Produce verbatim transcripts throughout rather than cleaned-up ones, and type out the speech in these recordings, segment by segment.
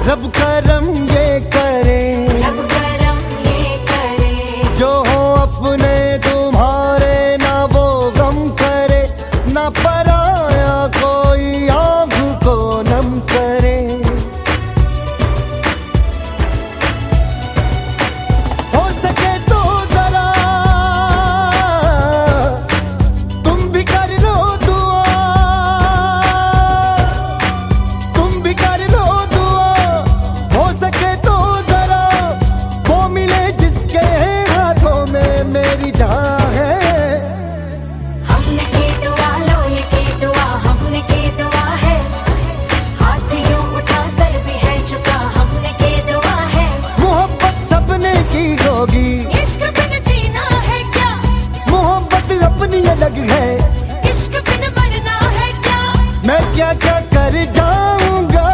रब करम ये करे, रब करम ये करे, जो हो अपने तुम्हारे ना वो गम करे, ना पराया कोई आँख को नम करे। हो सके तो जरा तुम भी कर लो दुआ, तुम भी कर लो दुआ। हो सके तो जरा वो मिले जिसके हाथों में मेरी जान है। हमने की दुआ, लो ये की दुआ, हमने की दुआ है। हाथ यूं उठा, सर भी है झुका, हमने की दुआ है। मोहब्बत सबने की होगी, इश्क बिन जीना है क्या, मोहब्बत अपनी अलग है। इश्क बिन मरना है क्या, मैं क्या क्या कर जाऊंगा,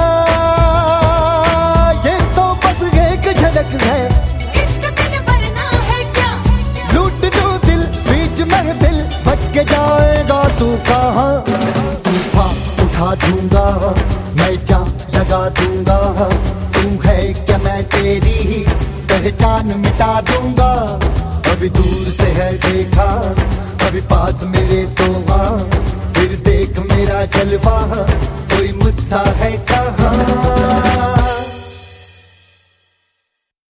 ये तो बस एक झलक है। इश्क बिन मरना है क्या, लूट जो दिल बीच महफिल, बच के जाएगा तू कहाँ। तूफान उठा दूंगा, मैं जान लगा दूंगा, तू है क्या मैं तेरी पहचान मिटा दूंगा। अभी दूर से है देखा, अभी पास मेरे तो वहाँ, फिर देख मेरा जलवा,